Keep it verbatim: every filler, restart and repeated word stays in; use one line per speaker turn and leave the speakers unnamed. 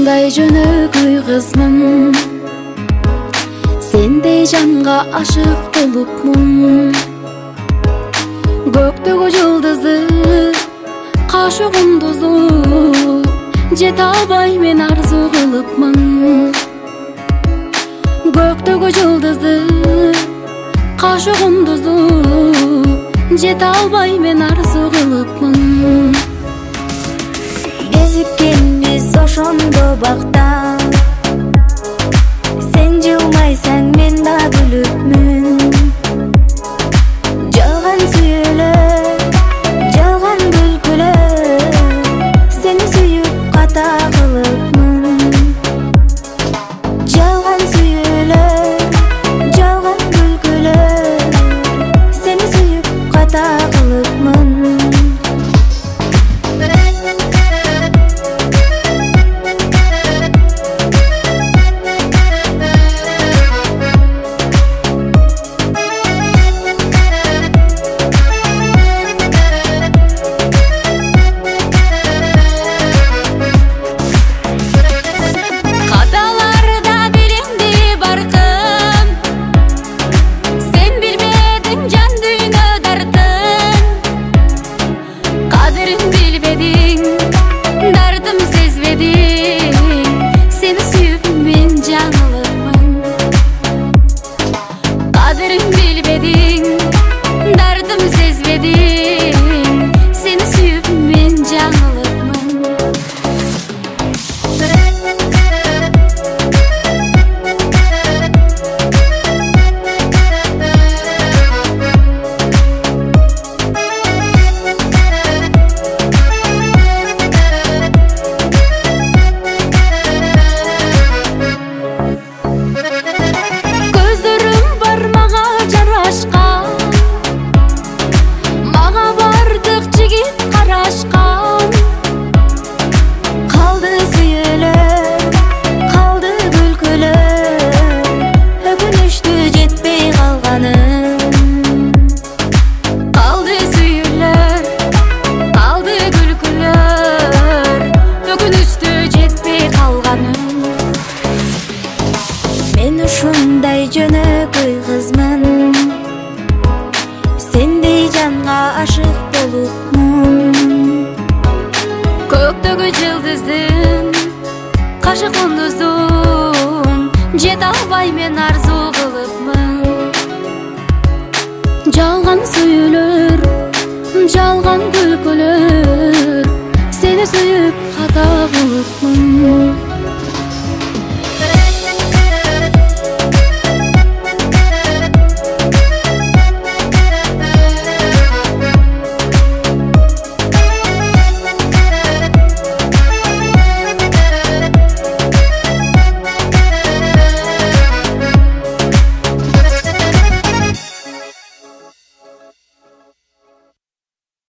ушундай жөнөкөй кызмын, сендей жанга ашык болупмун. Көктөгү жылдызды, кашы кундузу, жете албай мен арзу кылыпмын. Көктөгү жылдызды, кашы кундузу, жете албай мен арзу кылыпмын.
Кезиккенбиз ошондо бакта, сен жылмайсаң мен да күлүпмүн. Жалган сүйүүлөр, жалган күлкүлөр, сени сүйүп ката кылыпмын. Жалган сүйүүлөр, жалган күлкүлөр, сени сүйүп ката кылыпмын. Мен ушундай жөнөкөй кызмын, сендей жанга ашык болупмун.
Көктөгү жылдыздын, кашы кундуздун, жете албай мен арзу кылыпмын. Жалган сүйүүлөр, жалган күлкүлөр, сени сүйүп ката кылып